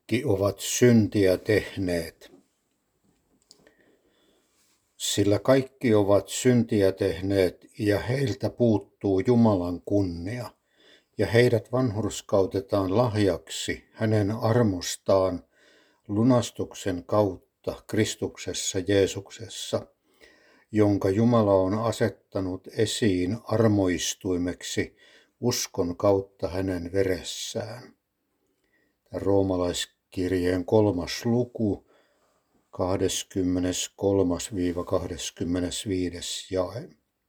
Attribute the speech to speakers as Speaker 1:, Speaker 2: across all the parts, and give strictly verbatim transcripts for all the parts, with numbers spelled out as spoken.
Speaker 1: kaikki ovat syntiä tehneet. Sillä kaikki ovat syntiä tehneet ja heiltä puuttuu Jumalan kunnia, ja heidät vanhurskautetaan lahjaksi hänen armostaan lunastuksen kautta Kristuksessa Jeesuksessa, jonka Jumala on asettanut esiin armoistuimeksi uskon kautta hänen veressään. Roomalaiskirjeen kolmas luku, kaksikymmentäkolme kaksikymmentäviisi jae.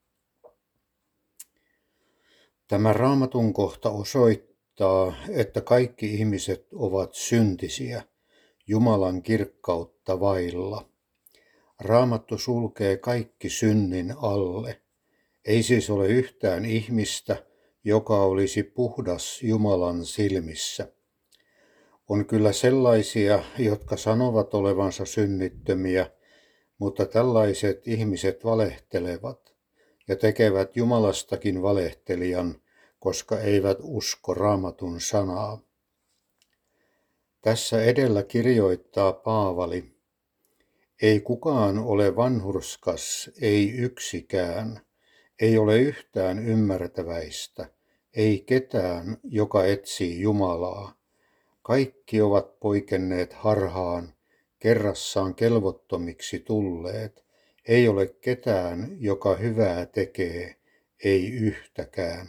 Speaker 1: Tämä raamatun kohta osoittaa, että kaikki ihmiset ovat syntisiä, Jumalan kirkkautta vailla. Raamattu sulkee kaikki synnin alle. Ei siis ole yhtään ihmistä, joka olisi puhdas Jumalan silmissä. On kyllä sellaisia, jotka sanovat olevansa synnittömiä, mutta tällaiset ihmiset valehtelevat ja tekevät Jumalastakin valehtelijan, koska eivät usko Raamatun sanaa. Tässä edellä kirjoittaa Paavali: ei kukaan ole vanhurskas, ei yksikään, ei ole yhtään ymmärtäväistä, ei ketään, joka etsii Jumalaa. Kaikki ovat poikenneet harhaan, kerrassaan kelvottomiksi tulleet. Ei ole ketään, joka hyvää tekee, ei yhtäkään.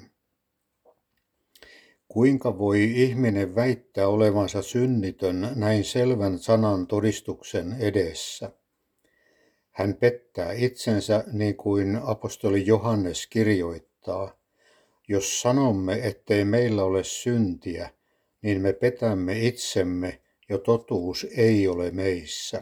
Speaker 1: Kuinka voi ihminen väittää olevansa synnitön näin selvän sanan todistuksen edessä? Hän pettää itsensä, niin kuin apostoli Johannes kirjoittaa: jos sanomme, ettei meillä ole syntiä, niin me petämme itsemme ja totuus ei ole meissä.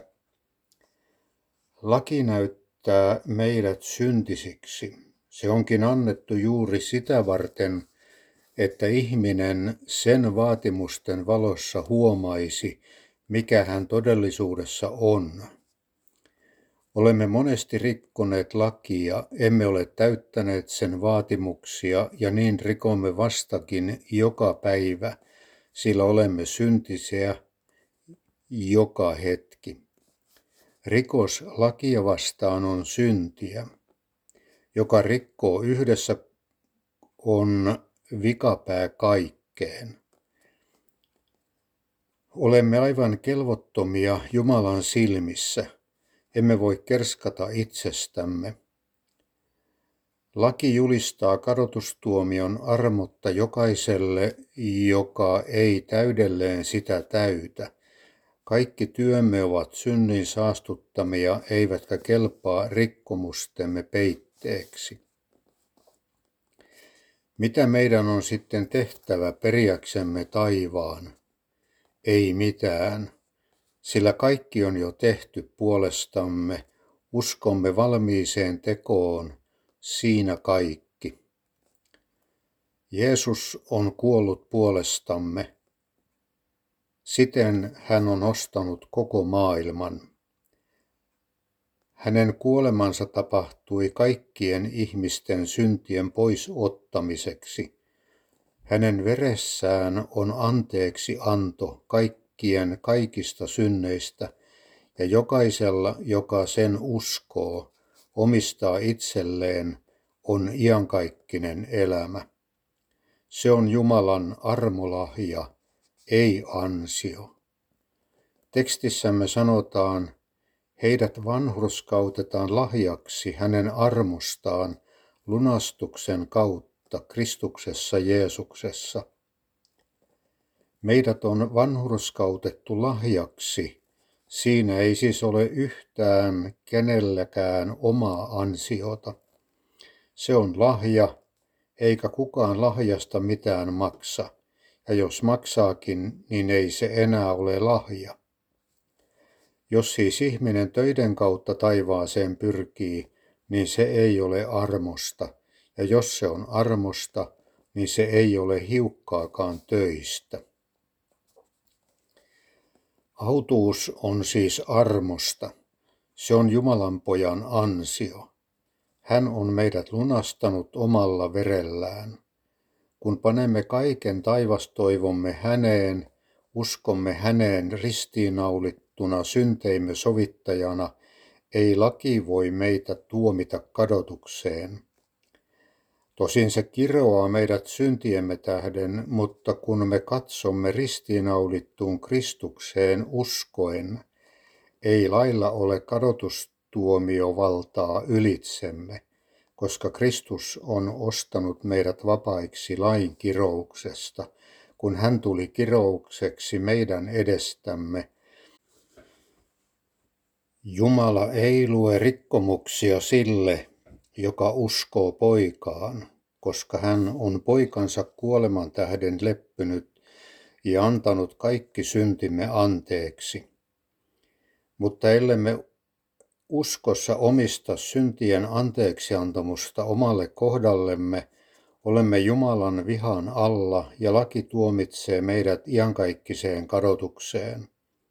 Speaker 1: Laki näyttää meidät syntisiksi. Se onkin annettu juuri sitä varten, että ihminen sen vaatimusten valossa huomaisi, mikä hän todellisuudessa on. Olemme monesti rikkoneet lakia, emme ole täyttäneet sen vaatimuksia ja niin rikomme vastakin joka päivä, sillä olemme syntisiä joka hetki. Rikos lakia vastaan on syntiä. Joka rikkoo yhdessä, on vikapää kaikkeen. Olemme aivan kelvottomia Jumalan silmissä. Emme voi kerskata itsestämme. Laki julistaa kadotustuomion armotta jokaiselle, joka ei täydelleen sitä täytä. Kaikki työmme ovat synnin saastuttamia, eivätkä kelpaa rikkomustemme peitteeksi. Mitä meidän on sitten tehtävä periäksemme taivaan? Ei mitään, sillä kaikki on jo tehty puolestamme, uskomme valmiiseen tekoon, siinä kaikki. Jeesus on kuollut puolestamme. Siten hän on ostanut koko maailman. Hänen kuolemansa tapahtui kaikkien ihmisten syntien pois ottamiseksi. Hänen veressään on anteeksi anto kaikkien kaikista synneistä, ja jokaisella, joka sen uskoo, omistaa itselleen, on iankaikkinen elämä. Se on Jumalan armolahja, ei ansio. Tekstissämme sanotaan: heidät vanhurskautetaan lahjaksi hänen armostaan lunastuksen kautta Kristuksessa Jeesuksessa. Meidät on vanhurskautettu lahjaksi. Siinä ei siis ole yhtään kenelläkään omaa ansiota. Se on lahja, eikä kukaan lahjasta mitään maksa. Ja jos maksaakin, niin ei se enää ole lahja. Jos siis ihminen töiden kautta taivaaseen pyrkii, niin se ei ole armosta. Ja jos se on armosta, niin se ei ole hiukkaakaan töistä. Autuus on siis armosta. Se on Jumalan pojan ansio. Hän on meidät lunastanut omalla verellään. Kun panemme kaiken taivastoivomme häneen, uskomme häneen ristiinnaulittuna synteimme sovittajana, ei laki voi meitä tuomita kadotukseen. Tosin se kiroaa meidät syntiemme tähden, mutta kun me katsomme ristiinnaulittuun Kristukseen uskoen, ei lailla ole kadotustuomiovaltaa ylitsemme, koska Kristus on ostanut meidät vapaiksi lain kirouksesta, kun hän tuli kiroukseksi meidän edestämme. Jumala ei lue rikkomuksia sille, joka uskoo poikaan, koska hän on poikansa kuoleman tähden leppynyt ja antanut kaikki syntimme anteeksi. Mutta ellemme uskossa omista syntien anteeksiantamusta omalle kohdallemme, olemme Jumalan vihan alla ja laki tuomitsee meidät iankaikkiseen kadotukseen.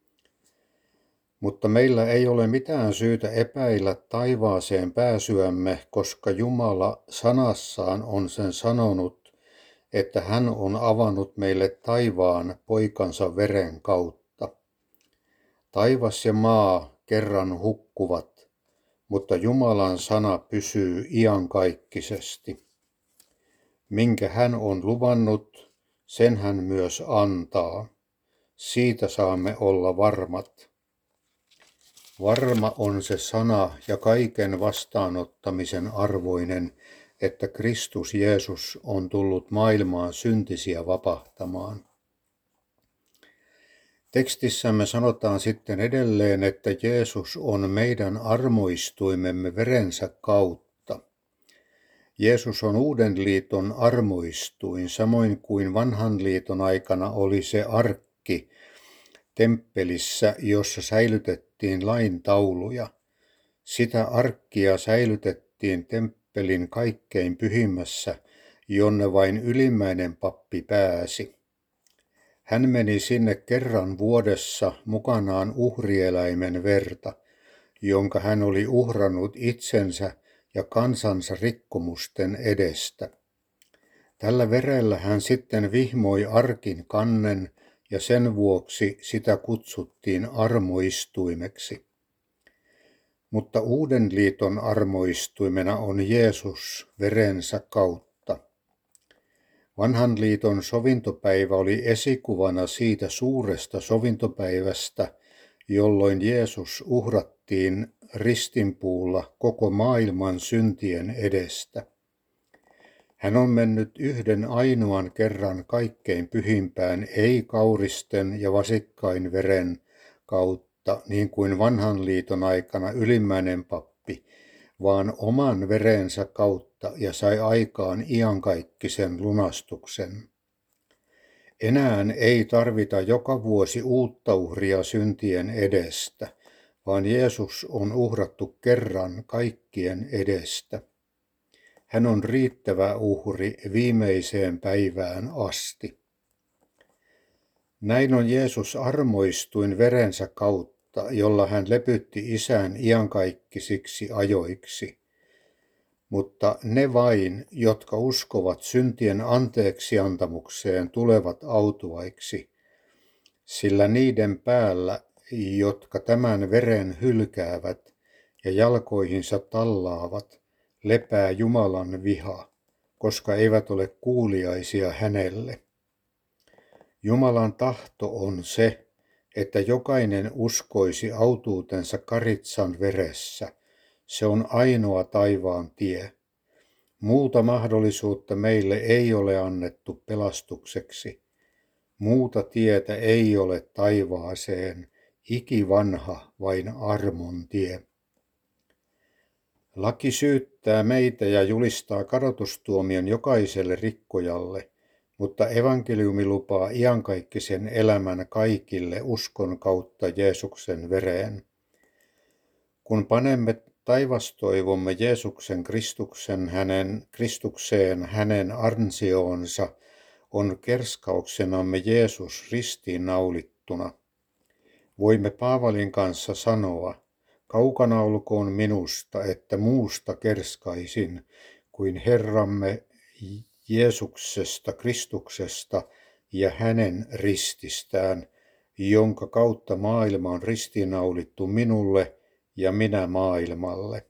Speaker 1: Mutta meillä ei ole mitään syytä epäillä taivaaseen pääsyämme, koska Jumala sanassaan on sen sanonut, että hän on avannut meille taivaan poikansa veren kautta. Taivas ja maa kerran hukkuvat, mutta Jumalan sana pysyy iankaikkisesti. Minkä hän on luvannut, sen hän myös antaa. Siitä saamme olla varmat. Varma on se sana ja kaiken vastaanottamisen arvoinen, että Kristus Jeesus on tullut maailmaan syntisiä vapahtamaan. Tekstissämme sanotaan sitten edelleen, että Jeesus on meidän armoistuimemme verensä kautta. Jeesus on uuden liiton armoistuin, samoin kuin vanhan liiton aikana oli se arkki temppelissä, jossa säilytettiin lain tauluja. Sitä arkkia säilytettiin temppelin kaikkein pyhimmässä, jonne vain ylimmäinen pappi pääsi. Hän meni sinne kerran vuodessa mukanaan uhrieläimen verta, jonka hän oli uhrannut itsensä ja kansansa rikkomusten edestä. Tällä verellä hän sitten vihmoi arkin kannen ja sen vuoksi sitä kutsuttiin armoistuimeksi. Mutta uuden liiton armoistuimena on Jeesus verensä kautta. Vanhan liiton sovintopäivä oli esikuvana siitä suuresta sovintopäivästä, jolloin Jeesus uhrattiin ristinpuulla koko maailman syntien edestä. Hän on mennyt yhden ainoan kerran kaikkein pyhimpään, ei kauristen ja vasikkain veren kautta, niin kuin vanhan liiton aikana ylimmäinen pappi, vaan oman verensä kautta ja sai aikaan iankaikkisen lunastuksen. Enää ei tarvita joka vuosi uutta uhria syntien edestä, vaan Jeesus on uhrattu kerran kaikkien edestä. Hän on riittävä uhri viimeiseen päivään asti. Näin on Jeesus armoistuin verensä kautta, jolla hän lepytti Isän iankaikkisiksi ajoiksi. Mutta ne vain, jotka uskovat syntien anteeksiantamukseen, tulevat autuaiksi, sillä niiden päällä, jotka tämän veren hylkäävät ja jalkoihinsa tallaavat, lepää Jumalan viha, koska eivät ole kuuliaisia hänelle. Jumalan tahto on se, että jokainen uskoisi autuutensa karitsan veressä. Se on ainoa taivaan tie. Muuta mahdollisuutta meille ei ole annettu pelastukseksi. Muuta tietä ei ole taivaaseen, ikivanha vain armon tie. Laki syyttää meitä ja julistaa kadotustuomion jokaiselle rikkojalle, mutta evankeliumi lupaa iankaikkisen elämän kaikille uskon kautta Jeesuksen vereen. Kun panemme taivastoivomme Jeesuksen Kristuksen hänen, Kristukseen hänen ansioonsa, on kerskauksenamme Jeesus ristiinnaulittuna. Voimme Paavalin kanssa sanoa, kaukana olkoon minusta, että muusta kerskaisin kuin Herramme Jeesuksesta, Kristuksesta ja hänen rististään, jonka kautta maailma on ristiinnaulittu minulle ja minä maailmalle.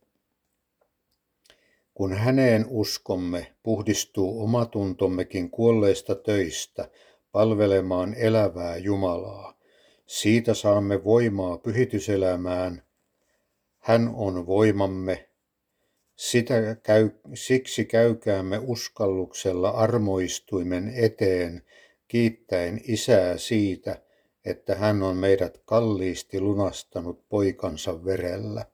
Speaker 1: Kun häneen uskomme, puhdistuu omatuntommekin kuolleista töistä palvelemaan elävää Jumalaa. Siitä saamme voimaa pyhityselämään. Hän on voimamme. Sitä käy, siksi käykäämme uskalluksella armoistuimen eteen, kiittäen Isää siitä, että hän on meidät kalliisti lunastanut poikansa verellä.